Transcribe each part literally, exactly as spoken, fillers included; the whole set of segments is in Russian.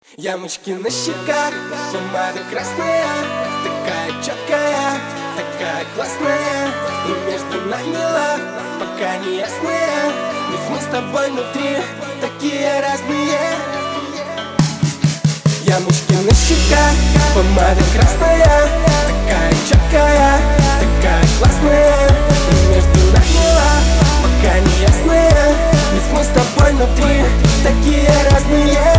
Ямочки на щеках, помада красная, такая четкая, такая классная. И между нами лав, пока не ясная, ведь мы с тобой внутри такие разные. Ямочки на щеках, помада красная, такая четкая, такая классная. И между нами лав, пока не ясная, ведь мы с тобой внутри такие разные.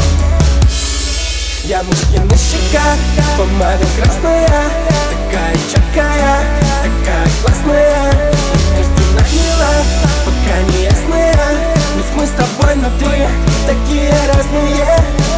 Ямочки на щеках, помада красная, такая четкая, такая классная. Между нами лав, пока не ясная, ведь мы с тобой внутри такие разные.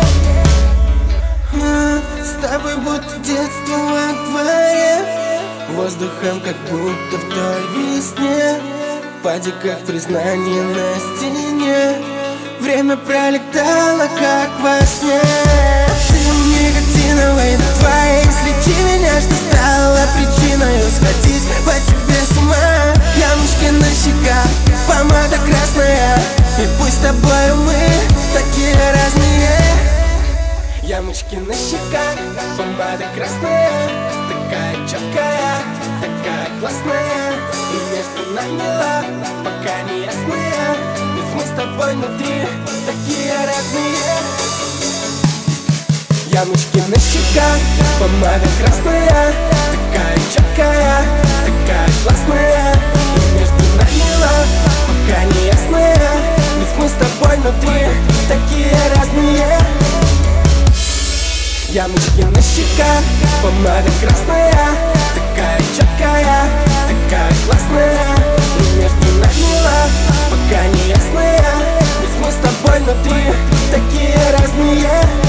С тобой будто детство во дворе, воздухом как будто в той весне, пади как признание на стене. Время пролетало как во сне. Ты никотиновой давай, слечи меня, что стало причиной сходить по тебе с ума. Ямочки на щеках, помада красная, и пусть с тобой мы такие разные. Ямочки на щеках, помада красная, такая четкая, такая классная. И между нами лав, пока не ясная, ведь мы с тобой внутри такие разные. Ямочки на щеках, помада красная, такая четкая, такая классная. И между нами лав, пока не ясная, ведь мы с тобой внутри такие разные. Ямочки на щеках, помада красная, такая четкая, такая классная. И между нами лав, пока не ясная, ведь мы с тобой внутри такие разные.